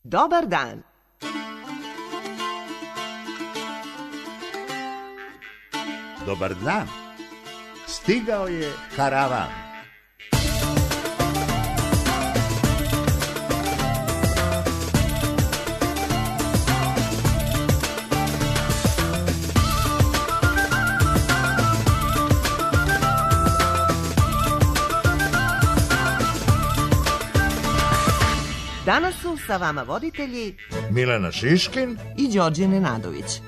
Dobar dan. Dobar dan. Stigao je karavan. Danas su sa vama voditelji Milena Šiškin i Đorđe Nenadović.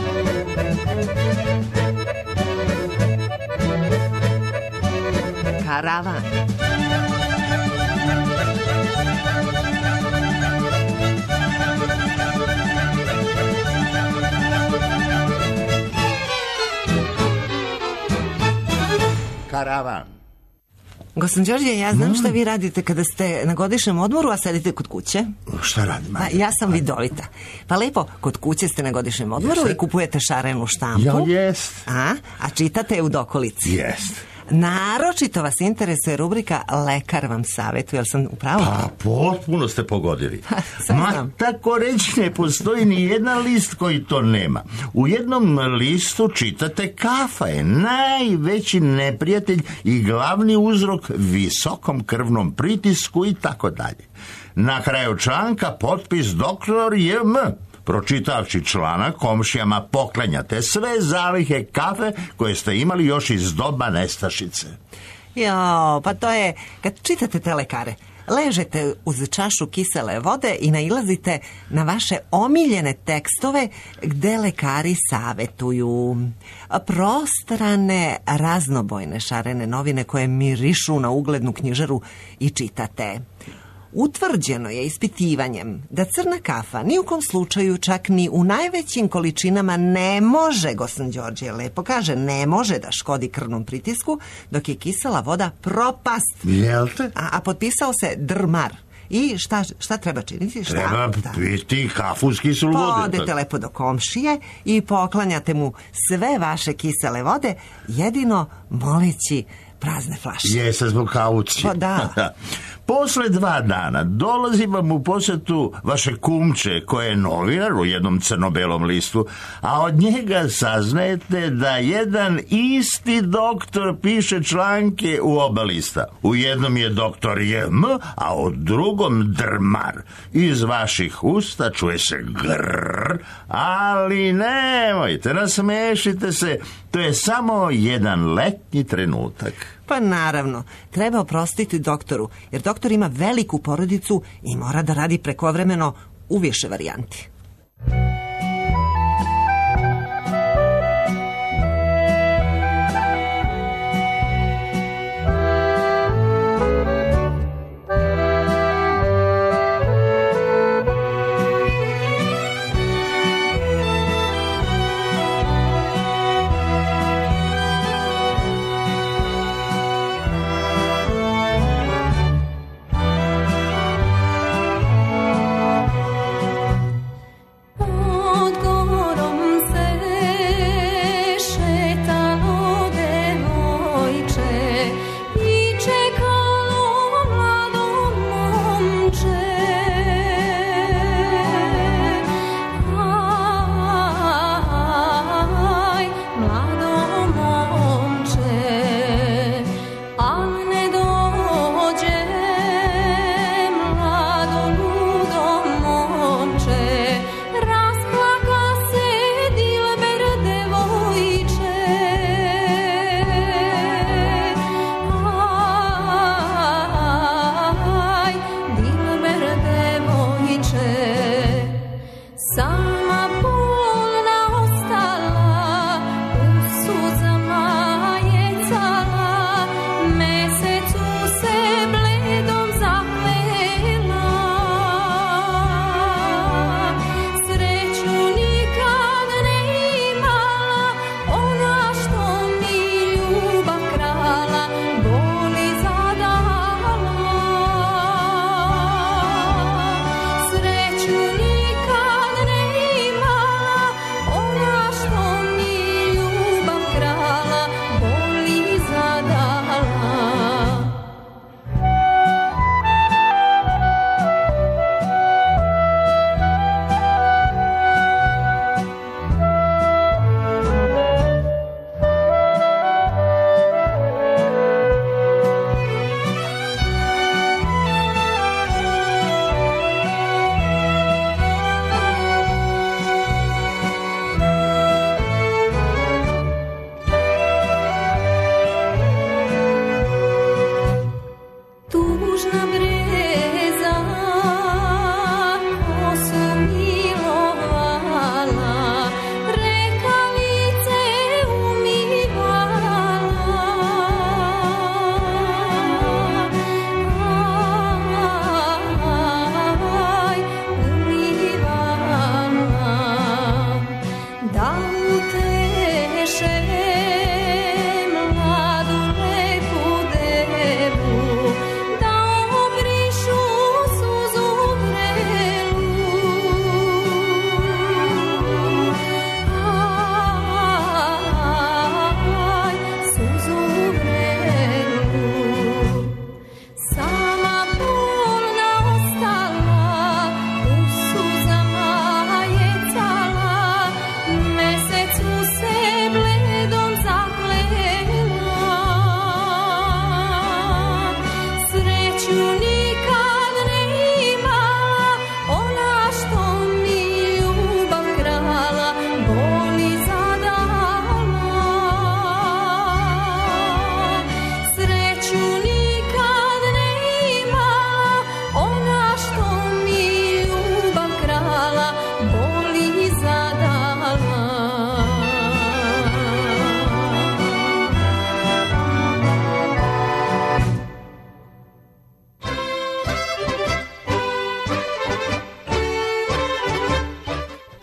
Karavan. Karavan. Gospodin Đorđe, ja znam šta vi radite kada ste na godišnjem odmoru, a sedite kod kuće. Šta radim? Ja sam vidovita. Pa lepo, kod kuće ste na godišnjem odmoru i kupujete šarenu štampu. Ja, jest. A čitate je u dokolici. Jest. Naročito vas interesuje rubrika Lekar vam savjetuje, jel sam u pravu? Pa, potpuno ste pogodili. Znam. Tako reći ne postoji ni jedan list koji to nema. U jednom listu čitate kafa je najveći neprijatelj i glavni uzrok visokom krvnom pritisku i tako dalje. Na kraju članka potpis doktor J.M. Pročitavši članak, komšijama poklanjate sve zalihe kafe koje ste imali još iz doba nestašice. Jo, pa to je, kad čitate te lekare, ležete uz čašu kisele vode i nailazite na vaše omiljene tekstove gde lekari savetuju. Prostrane, raznobojne šarene novine koje mirišu na uglednu knjižaru i čitate. Utvrđeno je ispitivanjem da crna kafa ni u kom slučaju, čak ni u najvećim količinama, ne može, gospodin Đorđe lepo kaže, ne može da škodi krvnom pritisku, dok je kisela voda propast. Jel te? A potpisao se Drmar. I šta treba činiti? Treba piti kafu s kiselu vode. Odete lepo do komšije i poklanjate mu sve vaše kisele vode, jedino moleći prazne flaše. Jeste zbog kaucije. Pa da. Posle 2 dana dolazi vam u posjetu vaše kumče koje je novinar u jednom crno-belom listu, a od njega saznajete da jedan isti doktor piše članke u oba lista. U jednom je doktor J.M., a u drugom Drmar. Iz vaših usta čuje se grrr, ali nemojte, nasmešite se, to je samo jedan letnji trenutak. Pa naravno, treba oprostiti doktoru, jer doktor ima veliku porodicu i mora da radi prekovremeno u više varijanti.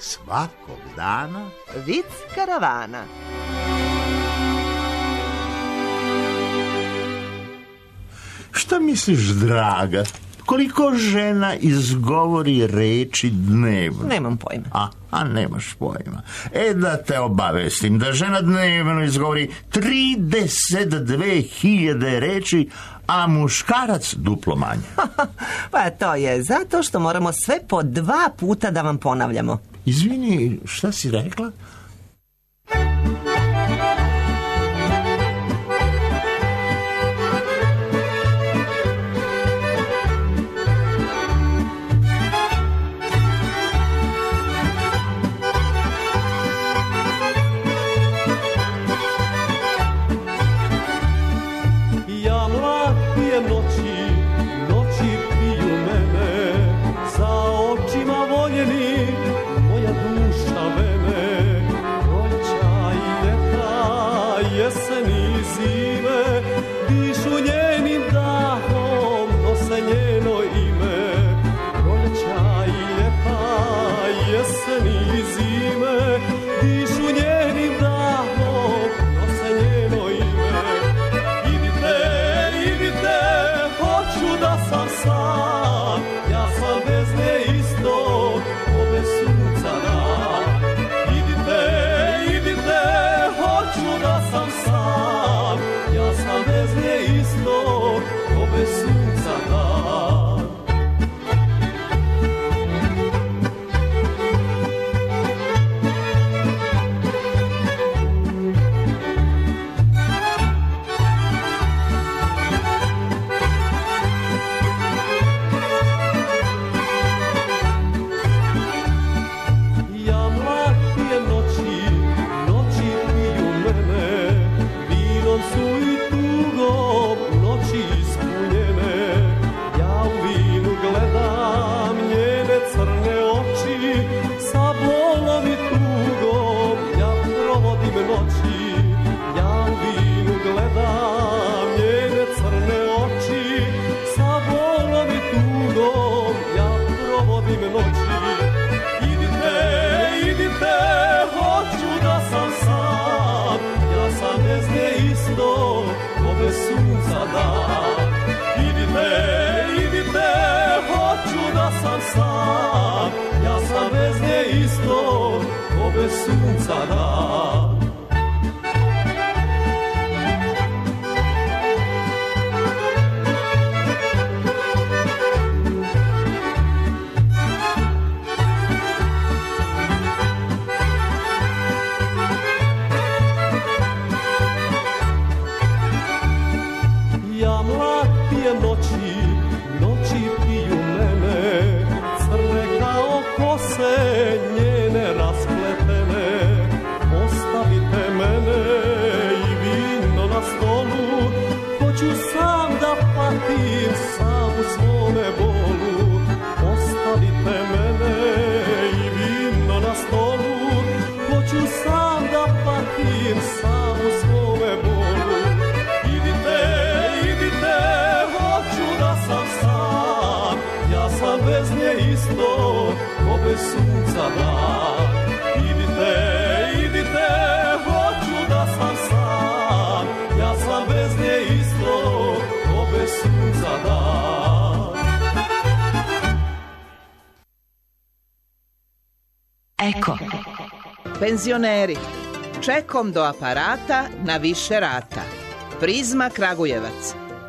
svakog dana Vic karavana. Šta misliš, draga? Koliko žena izgovori reči dnevno? Nemam pojma. A nemaš pojma. Da te obavestim da žena dnevno izgovori 32.000 reči, a muškarac duplo manje. Pa to je zato što moramo sve po 2 puta da vam ponavljamo. Izvini, šta si rekla? Eko. Penzioneri, čekom do aparata na više rata. Prizma Kragujevac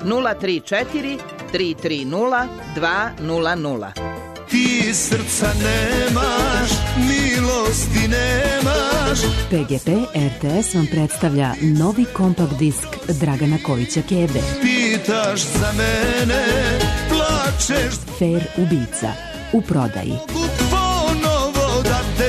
034 330 200. Ti srca nemaš, milosti nemaš. PGP RTS vam predstavlja novi kompakt disk Dragana Kovića Kebe. Pitaš za mene, plačeš. Fair ubica u prodaji. Ponovo da te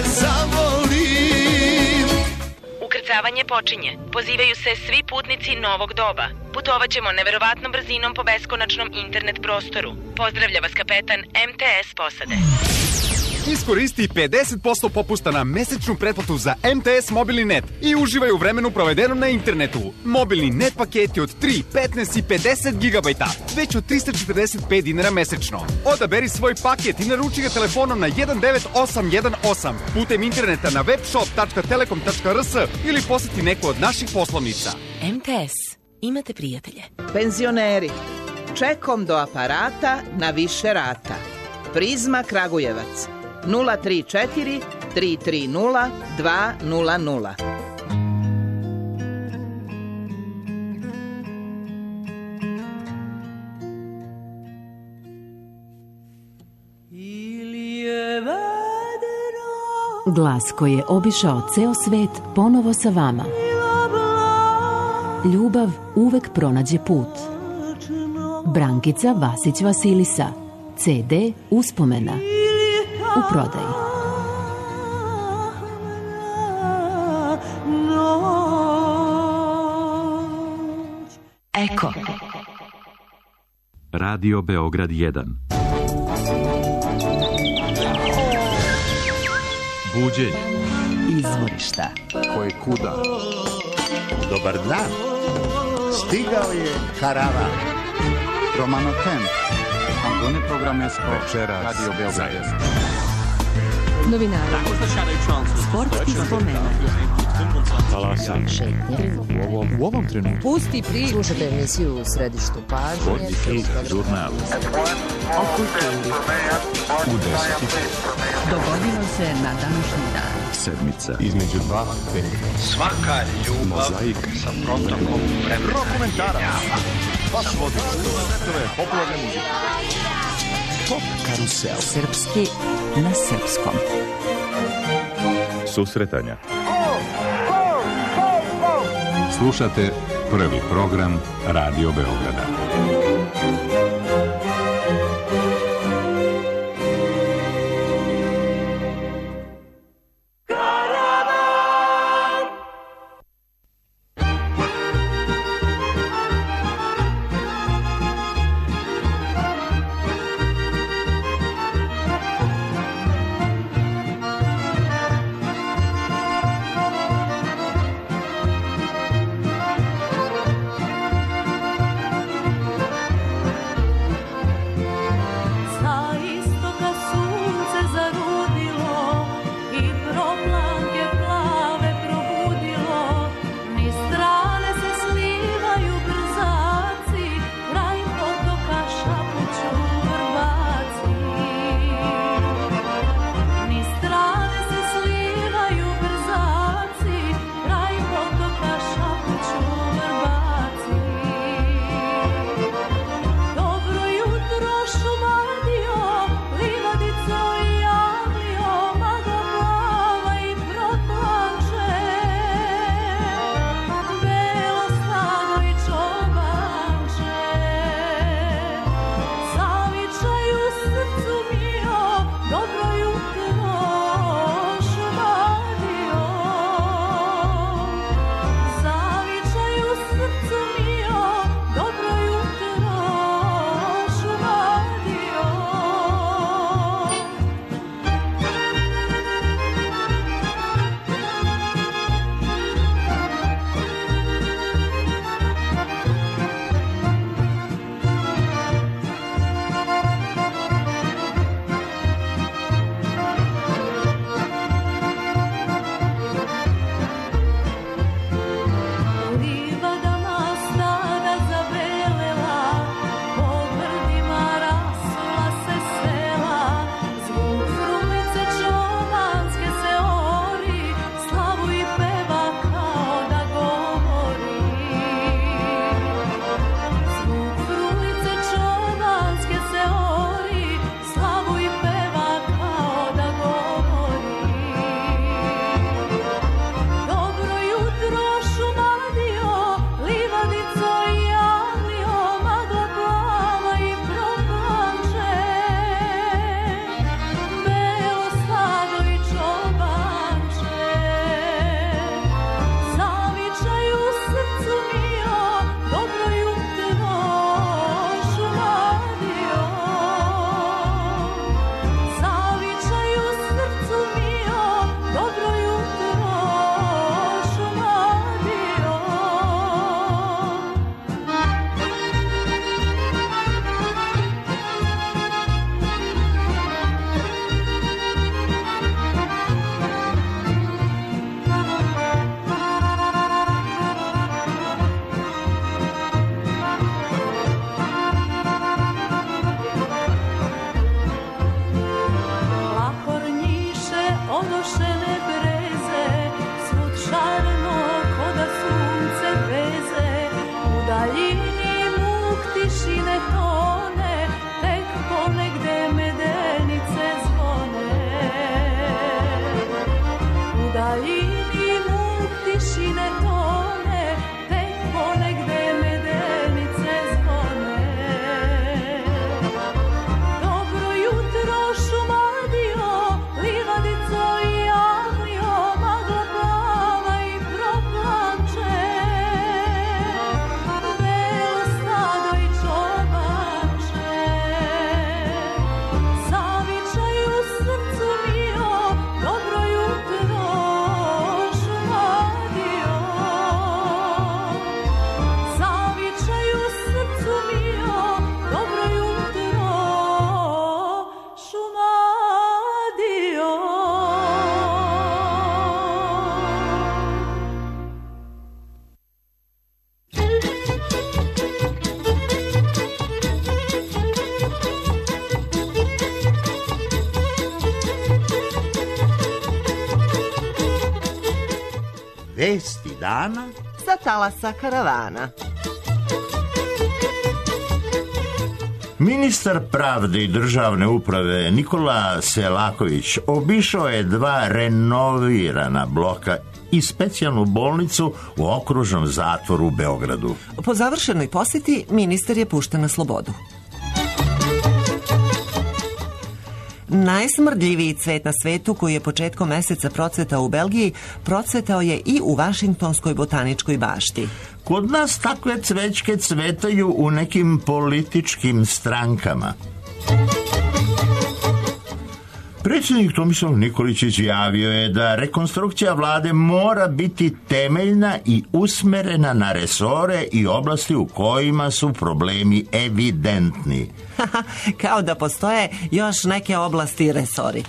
zavolim. Ukrcavanje počinje. Pozivaju se svi putnici novog doba. Putovat ćemo neverovatnom brzinom po beskonačnom internet prostoru. Pozdravlja vas kapetan MTS posade. Iskoristi 50% popusta na mesečnu pretplatu za MTS mobilni net i uživaj u vremenu provedenom na internetu. Mobilni net paketi od 3, 15 i 50 GB, već od 345 dinara mesečno. Odaberi svoj paket i naruči ga telefonom na 19818 putem interneta na webshop.telekom.rs ili poseti neku od naših poslovnica. MTS. Imate prijatelje. Penzioneri, čekom do aparata na više rata. Prizma Kragujevac 034 330 200. Glas koji je obišao ceo svet ponovo sa vama. Ljubav uvek pronađe put. Brankica Vasić Vasilisa. CD Uspomena. U prodaji. Eko. Radio Beograd 1. Buđenje. Izvorišta. Koje kuda. Dobar dan. Stigao je karavan. Romano Kemp. Antone Programesko. Večeras. Radio Beograd. Novinari. Sportski spomena. Šetnje. U ovom trenutku. Pusti priču. Slušajte emisiju u središtu pažnje. Žurnal. O kulturi. U 10. Dogodilo se na današnji dan. Sedmica. Između dva peka. Svaka ljubav Mozaika. sa protokom vremena. Dokumentarac. Baš vodi. Sve popularne muzike. Pop karusel. Srpski na srpskom. Susretanja. Slušate prvi program Radio Beograda. Vesti dana sa talasa karavana. Ministar pravde i državne uprave Nikola Selaković obišao je 2 renovirana bloka i specijalnu bolnicu u okružnom zatvoru u Beogradu. Po završenoj posjeti ministar je pušten na slobodu. Najsmrdljiviji cvet na svetu koji je početkom meseca procvetao u Belgiji, procvetao je i u Vašingtonskoj botaničkoj bašti. Kod nas takve cvećke cvetaju u nekim političkim strankama. Predsjednik Tomislav Nikolić izjavio je da rekonstrukcija vlade mora biti temeljna i usmerena na resore i oblasti u kojima su problemi evidentni. Kao da postoje još neke oblasti i resori.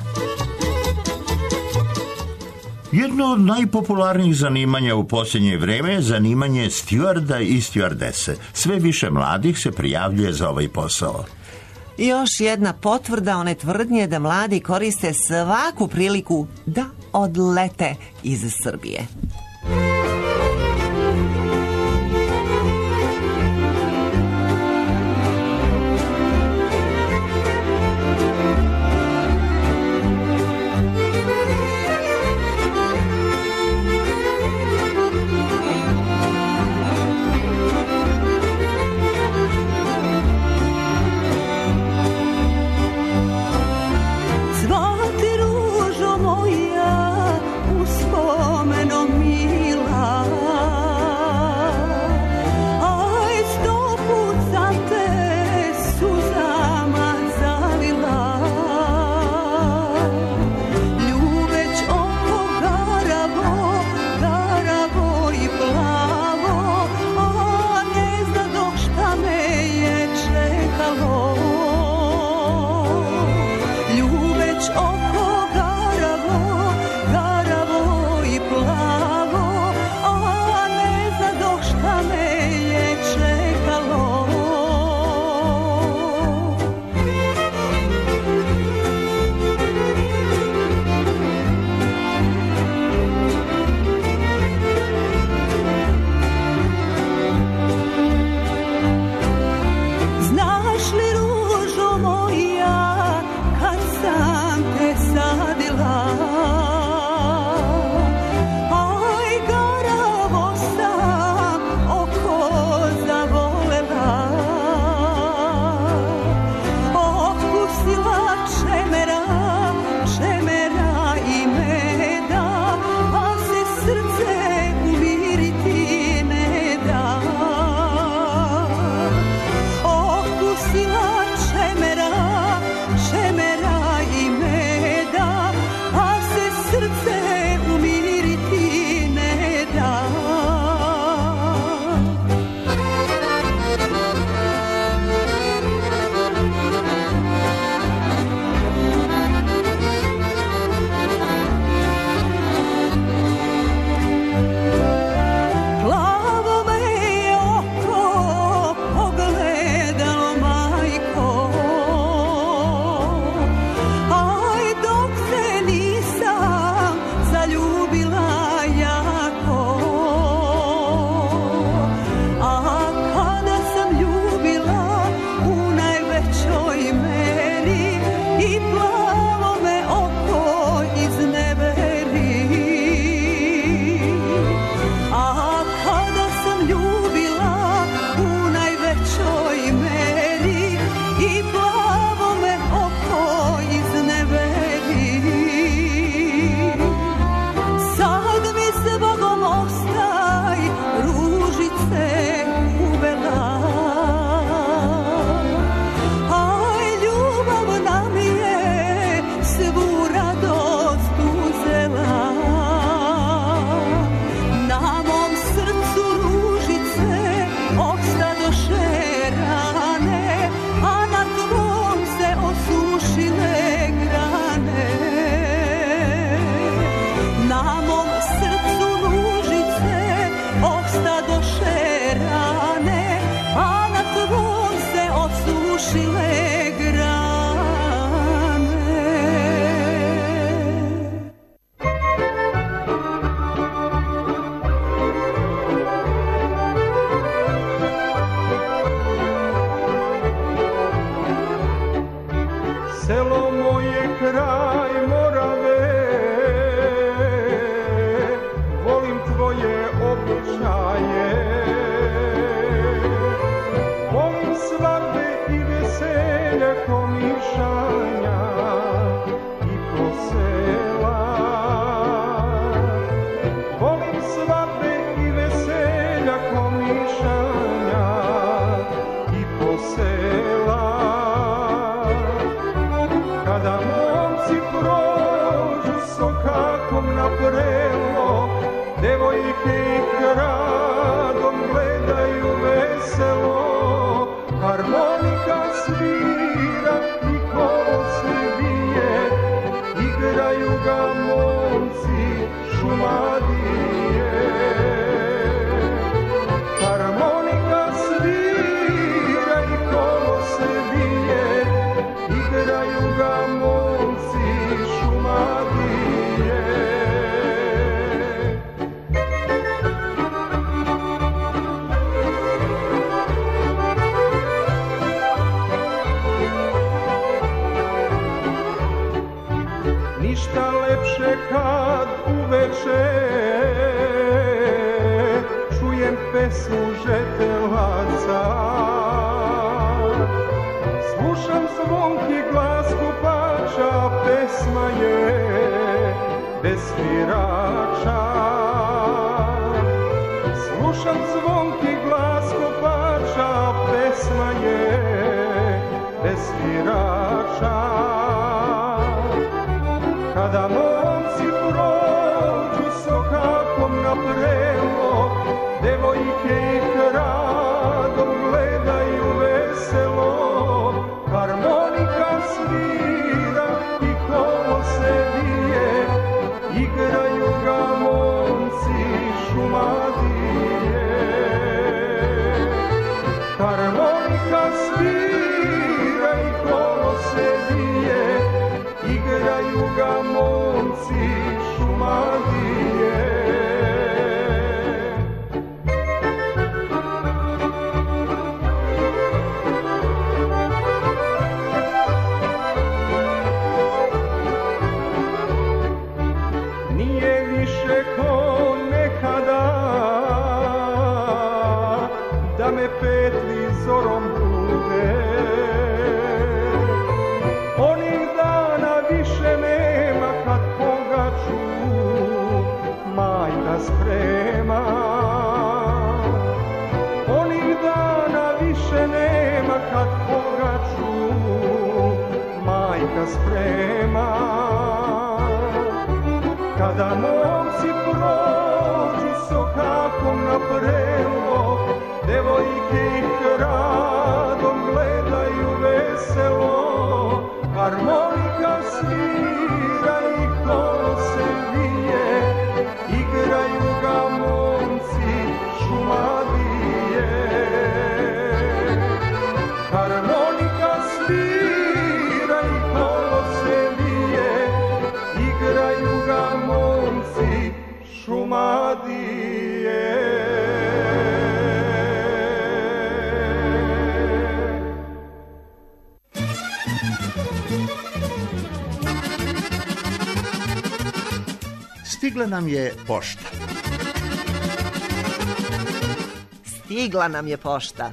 Jedno od najpopularnijih zanimanja u posljednje vrijeme je zanimanje stjuarda i stjuardese. Sve više mladih se prijavljuje za ovaj posao. Još jedna potvrda one tvrdnje da mladi koriste svaku priliku da odlete iz Srbije. Šemera i meda juga momci Šumadije. Harmonika svira i kolo se bije, igraju ga momci Šumadije. Ništa lepše kad uveče čujem pesmu žetelaca, slušam zvonki glas kupača, pesma je bez svirača. Slušam zvonki glas kupača, pesma je bez svirača. Kada momci prođu sokakom na prelo, devojke ih radom gledaju veselo. Harmonika svira i kolo se bije, igraju ga momci Šumadije. Harmonika svira i kolo se bije, igraju ga momci Šumadije. Nije više ko nekada da me petli zorom bude. Onih dana više nema kad pogaču majka sprema. Onih dana više nema kad pogaču majka sprema. Kada momci prođu sokakom na prelo, devojke ih radom gledaju veselo. Harmonika svira i kolo se bije, igraju ga momci Šumadije. Harmonika svira i kolo se bije, igraju ga momci Šumadije. Stigla nam je pošta. Stigla nam je pošta.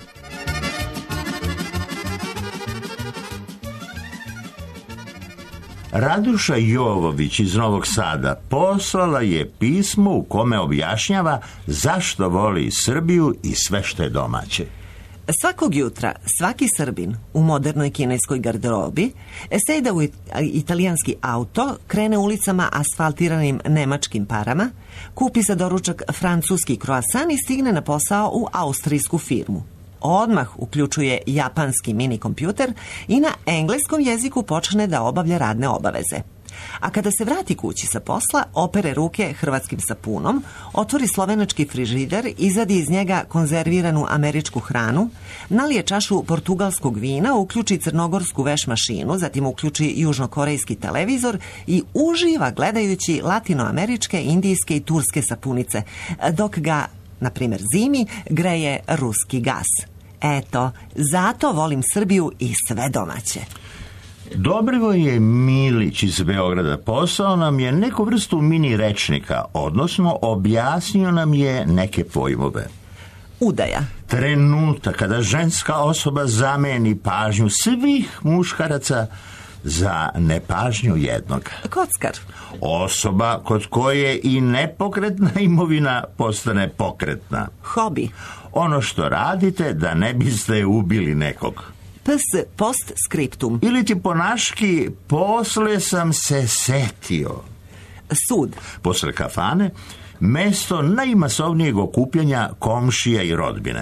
Raduša Jovović iz Novog Sada poslala je pismo u kome objašnjava zašto voli Srbiju i sve što je domaće. Svakog jutra svaki Srbin u modernoj kineskoj garderobi sejda u italijanski auto, krene ulicama asfaltiranim nemačkim parama, kupi za doručak francuski kroasan i stigne na posao u austrijsku firmu. Odmah uključuje japanski mini kompjuter i na engleskom jeziku počne da obavlja radne obaveze. A kada se vrati kući sa posla, opere ruke hrvatskim sapunom, otvori slovenački frižider, izvadi iz njega konzerviranu američku hranu, nalije čašu portugalskog vina, uključi crnogorsku veš mašinu, zatim uključi južnokorejski televizor i uživa gledajući latinoameričke, indijske i turske sapunice, dok ga, na primjer zimi, greje ruski gas. Eto, zato volim Srbiju i sve domaće. Dobrivoje Milić iz Beograda poslao nam je neku vrstu mini rečnika, odnosno objasnio nam je neke pojmove. Udaja. Trenutak kada ženska osoba zameni pažnju svih muškaraca za nepažnju jednog. Kockar. Osoba kod koje i nepokretna imovina postane pokretna. Hobi. Ono što radite da ne biste ubili nekog. PS post scriptum. Ili ti po naški posle sam se setio. Sud. Posle kafane, mesto najmasovnijeg okupljanja komšija i rodbine.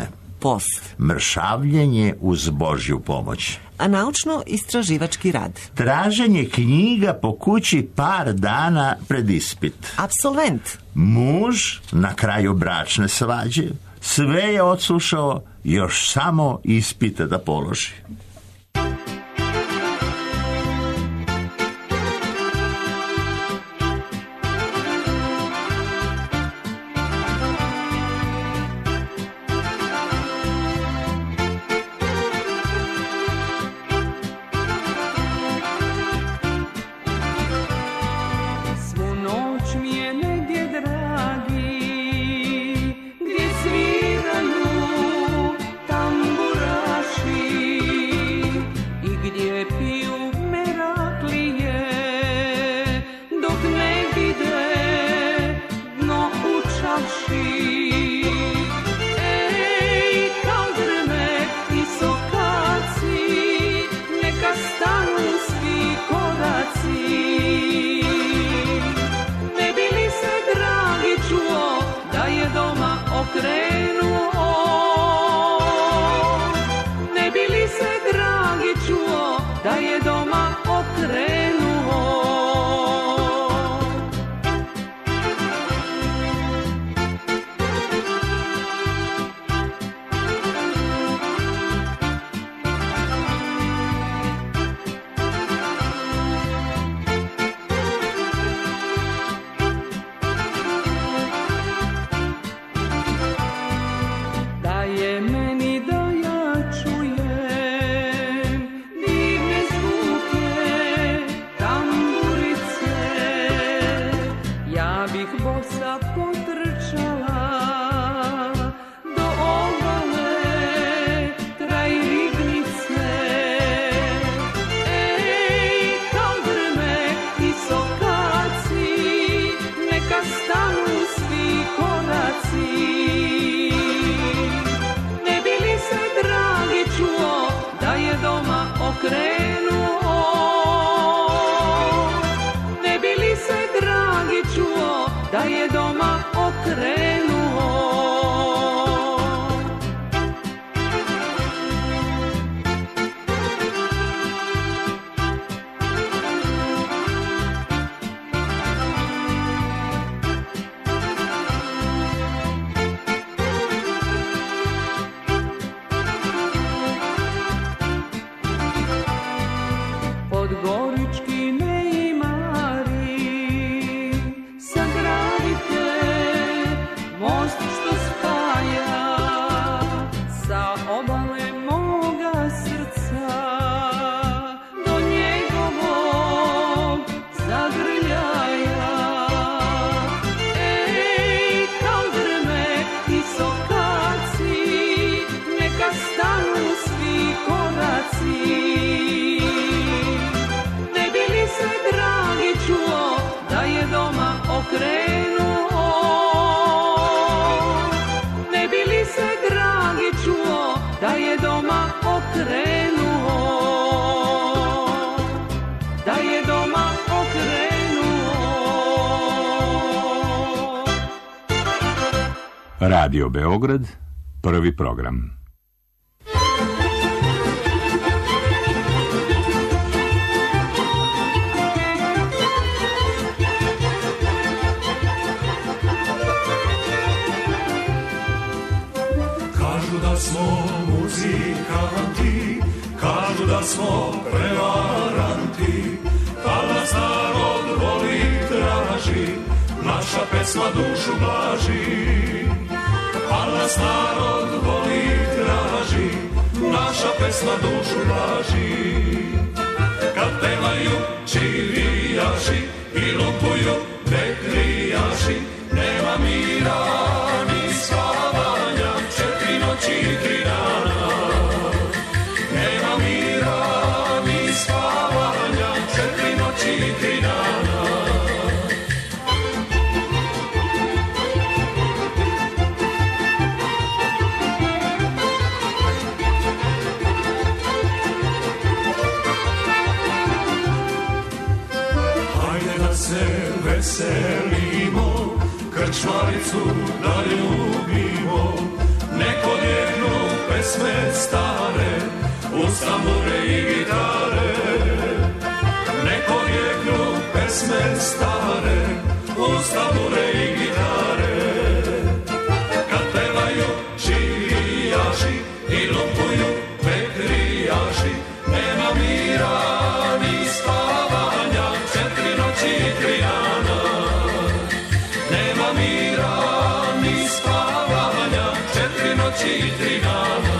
post. Mršavljenje uz Božju pomoć. A naučno-istraživački rad. Traženje knjiga po kući par dana pred ispit. Apsolvent. Muž na kraju bračne svađe sve je odslušao, još samo ispite da položi. Radio Beograd, prvi program. Kažu da smo muzikanti, kažu da smo prevaranti, pa nas narod voli traži, naša pesma dušu blaži. Pa nas narod voli traži, naša pesma dušu blaži. Kad pevaju čivijaši i lupuju vetrijaši, nema mira ni spavanja, 4 noći i 3 dana. Nema mira ni spavanja, 4 noći i 3 dana. Veselimo, krčmaricu da ljubimo, neko djevnu pesme stare, uz tambure i gitare. Neko vjeknu pesme stare, uz tambure i gitare. Kad pevaju čijaši i lupuju pekrijaši, nema mira ni spavanja, 4 noći i 3 dana. Nema mira ni spavanja, 4 noći i 3 dana.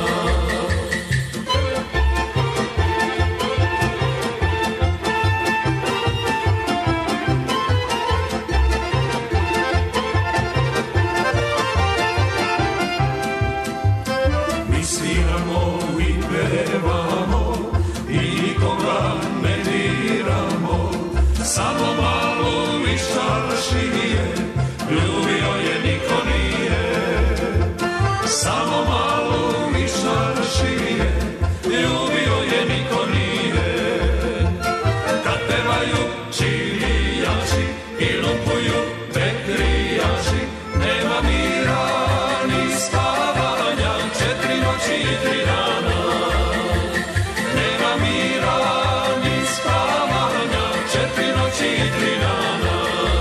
Mi sviramo i pevamo i nikoga ne diramo, samo malo višaršije, ljubio je niko nije. Samo malo višaršije, ljubio je niko nije. Kad pevaju čilijaši i lupuju pekrijaši, nema mira ni spavanja, 4 noći i 3 dana. Nema mira ni spavanja, 4 noći i 3 dana.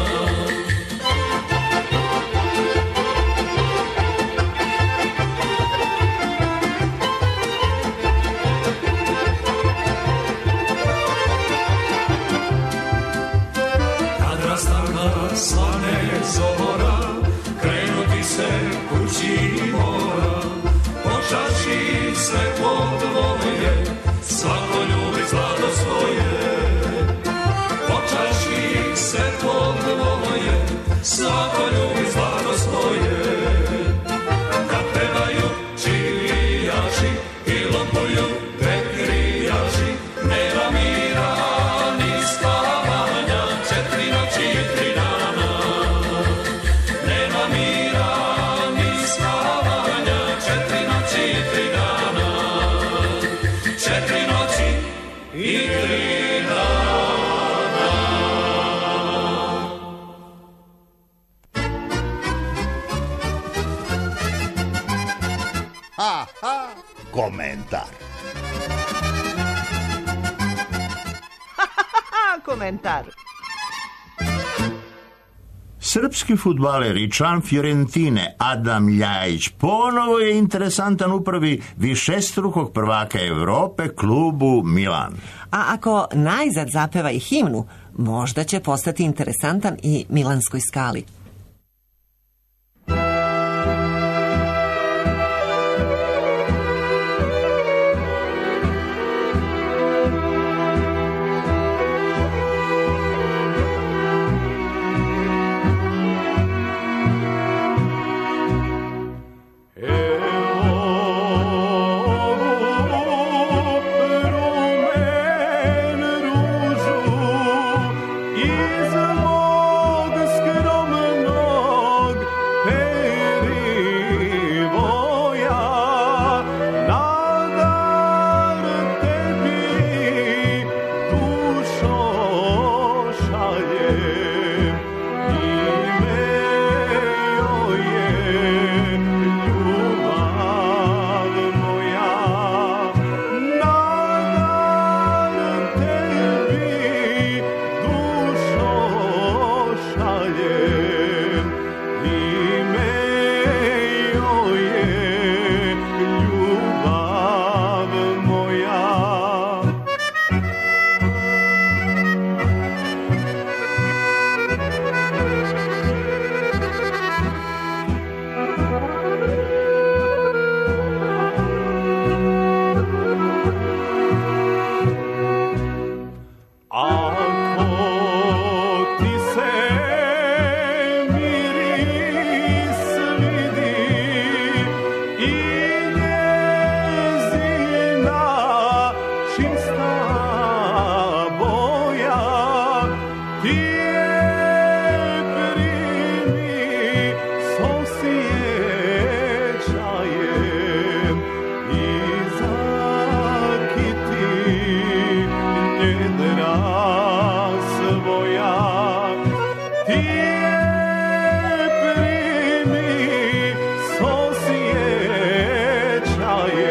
Kad rastana svane zora, krenuti se kući mora. Počaši sve podvoje, svako ljubi zlato svoje. Počaši sve podvoje, svako ljubi zlato svoje. Kad pevaju čilijaši i lupuju pekrijaši, nema mira ni spavanja, 4 noći i 3 dana. Nema mira ni spavanja, 4 noći i 3 dana. 4 noći i 3 dana. Komentar. Komentar. Srpski fudbaler i član Fiorentine Adam Ljajić ponovo je interesantan upravi višestrukog prvaka Evrope klubu Milan. A ako najzad zapeva i himnu, možda će postati interesantan i Milanskoj Skali. Iz mog skromnog osjećaje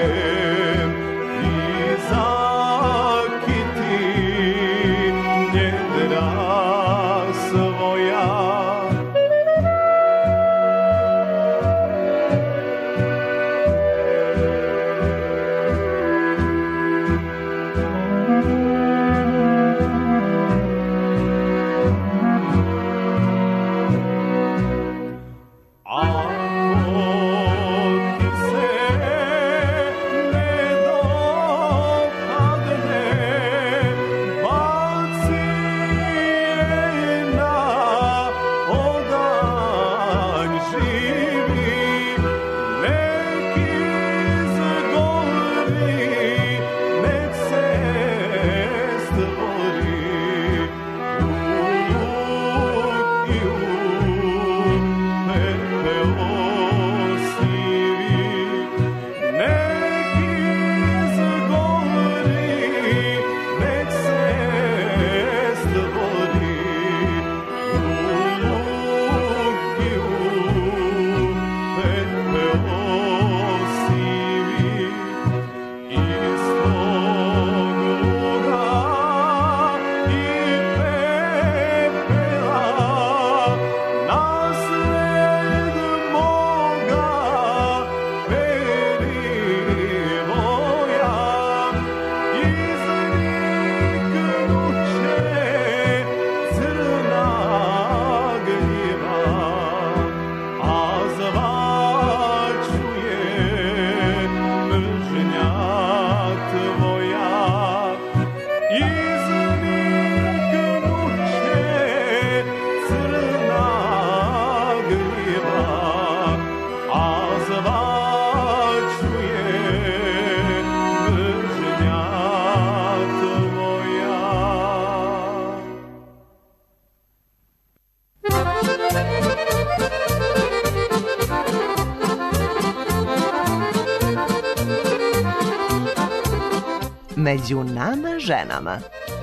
među nama ženama.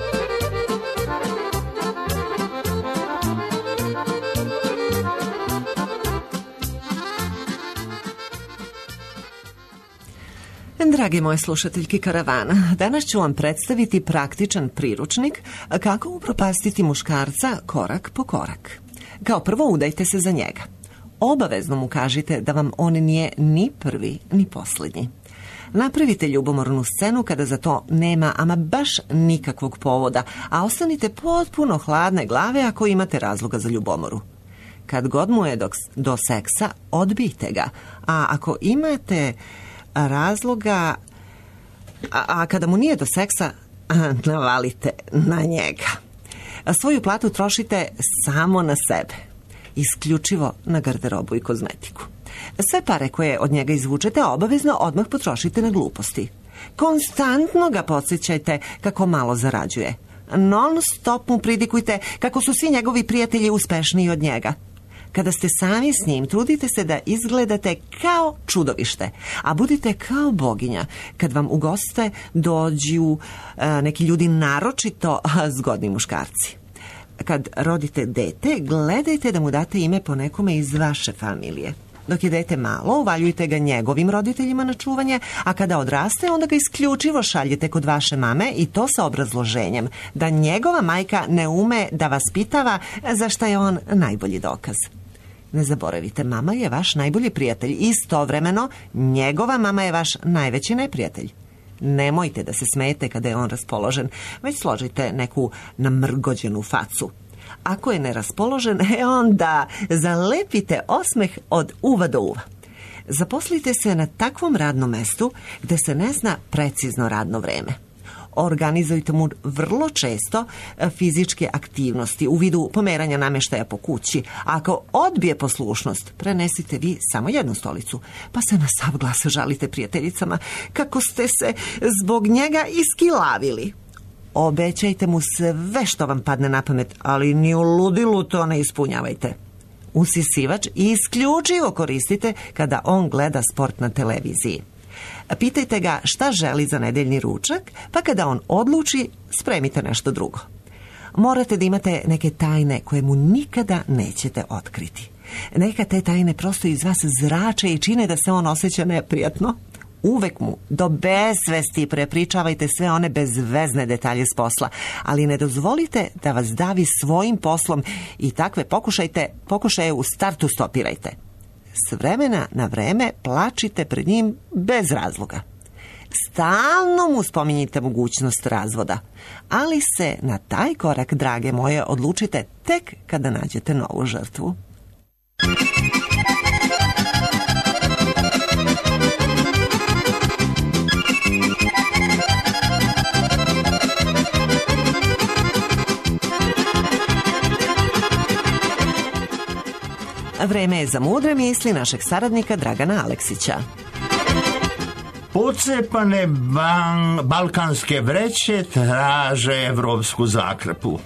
Dragi moje slušateljki Karavana, danas ću vam predstaviti praktičan priručnik kako upropastiti muškarca korak po korak. Kao prvo, udajte se za njega. Obavezno mu kažite da vam on nije ni prvi ni posljednji. Napravite ljubomornu scenu kada za to nema ama baš nikakvog povoda, a ostanite potpuno hladne glave ako imate razloga za ljubomoru. Kad god mu je do seksa, odbijte ga, a ako imate razloga, a kada mu nije do seksa, navalite na njega. Svoju platu trošite samo na sebe, isključivo na garderobu i kozmetiku. Sve pare koje od njega izvučete obavezno odmah potrošite na gluposti. Konstantno ga podsjećajte kako malo zarađuje. Non stop mu pridikujte kako su svi njegovi prijatelji uspešniji od njega. Kada ste sami s njim, trudite se da izgledate kao čudovište, a budite kao boginja kad vam u goste dođu neki ljudi naročito zgodni muškarci. Kad rodite dete, gledajte da mu date ime po nekome iz vaše familije. Dok je dete malo, uvaljujte ga njegovim roditeljima na čuvanje, a kada odraste, onda ga isključivo šaljete kod vaše mame i to sa obrazloženjem da njegova majka ne ume da vas pitava za šta je on najbolji dokaz. Ne zaboravite, mama je vaš najbolji prijatelj. Istovremeno, njegova mama je vaš najveći neprijatelj. Nemojte da se smejete kada je on raspoložen, već složite neku namrgođenu facu. Ako je neraspoložen, onda zalepite osmeh od uva do uva. Zaposlite se na takvom radnom mestu gde se ne zna precizno radno vreme. Organizujte mu vrlo često fizičke aktivnosti u vidu pomeranja namještaja po kući. Ako odbije poslušnost, prenesite vi samo jednu stolicu, pa se na sav glas žalite prijateljicama kako ste se zbog njega iskilavili. Obećajte mu sve što vam padne na pamet, ali ni u ludilu to ne ispunjavajte. Usisivač isključivo koristite kada on gleda sport na televiziji. Pitajte ga šta želi za nedeljni ručak, pa kada on odluči, spremite nešto drugo. Morate da imate neke tajne koje mu nikada nećete otkriti. Neka te tajne prosto iz vas zrače i čine da se on osjeća neprijatno. Uvek mu do besvesti prepričavajte sve one bezvezne detalje s posla, ali ne dozvolite da vas davi svojim poslom i takve pokušaje u startu stopirajte. S vremena na vreme plačite pred njim bez razloga. Stalno mu spominjite mogućnost razvoda, ali se na taj korak, drage moje, odlučite tek kada nađete novu žrtvu. Vreme je za mudre misli našeg saradnika Dragana Aleksića. Pocepane balkanske vreće traže evropsku zakrpu.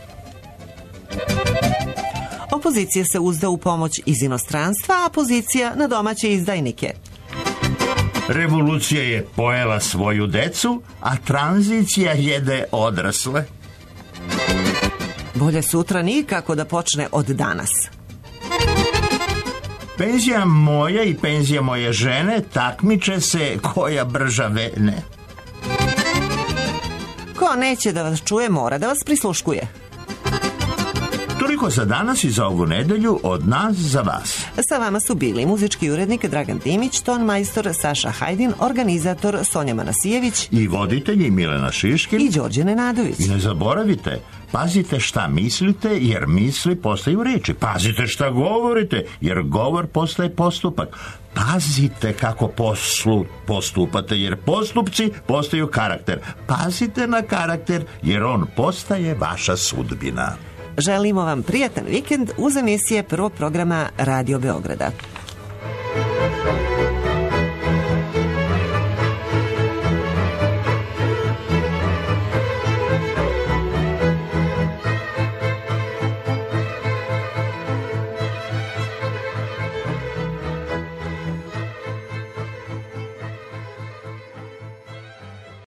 Opozicija se uzda u pomoć iz inostranstva, a pozicija na domaće izdajnike. Revolucija je pojela svoju decu, a tranzicija jede odrasle. Bolje sutra nikako da počne od danas. Penzija moja i penzija moje žene takmiče se koja brža vene. Ko neće da vas čuje, mora da vas prisluškuje. Toliko za danas i za ovu nedelju od nas za vas. Sa vama su bili muzički urednik Dragan Dimić, ton majstor Saša Hajdin, organizator Sonja Manasijević i voditelji Milena Šiškin i Đorđe Nenadović. I ne zaboravite, pazite šta mislite, jer misli postaju reči. Pazite šta govorite, jer govor postaje postupak. Pazite kako postupate, jer postupci postaju karakter. Pazite na karakter, jer on postaje vaša sudbina. Želimo vam prijatan vikend uz emisije Prvog programa Radio Beograda.